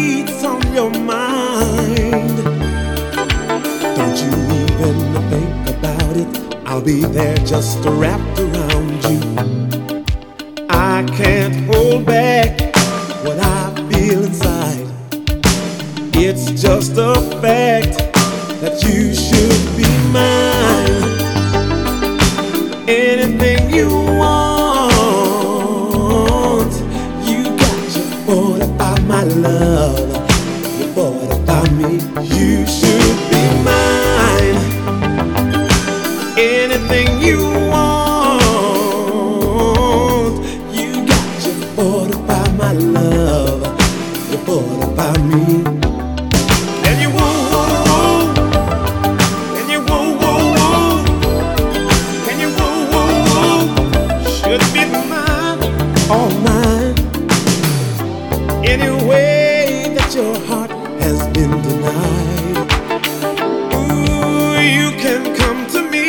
needs on your mind. Don't you even think about it. I'll be there just wrapped around you. I can't hold back what I feel inside. It's just a fact that you should be mine. Anything you want, you got your boy by my love. Your boy by me, you should be mine. Anything you want, you got your boy by my love. Your boy by me. And you won't, and you won't, and you won't, should be mine, all mine. Any way that your heart has been denied, ooh, you can come to me.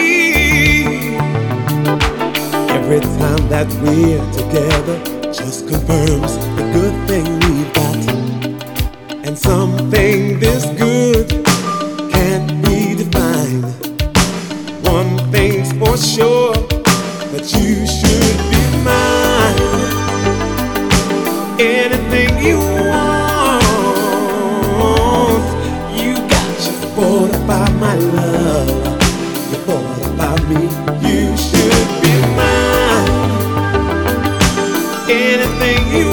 Every time that we're together just confirms the good thing we've got. And something this good can't be defined. One thing's for sure, that you should be mine. Anything you want, you got your boy by my love. Your boy by me, you should be mine. Anything you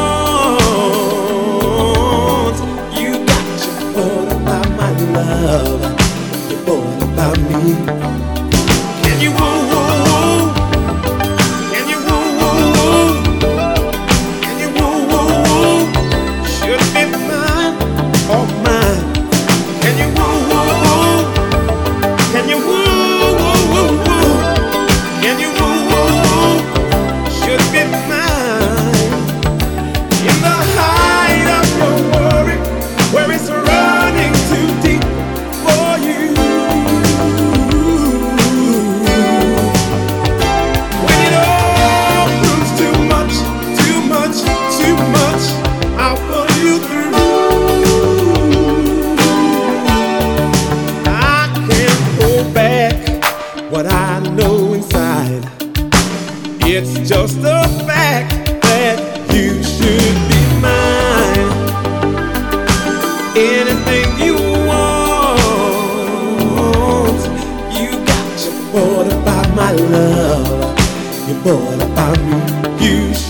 want, you got your boy by my love. Your boy by me. And you won't, and you won't, and you won't, should be mine, all mine. And you won't, and you won't, and you won't, should be mine. In the height of your worry, where it's running too deep for you. When it all proves too much, too much, too much, I'll pull you through. I can't hold back what I know inside. It's just a fact that you should be mine. Anything you want, you got your boy by my love. Your boy by me, you should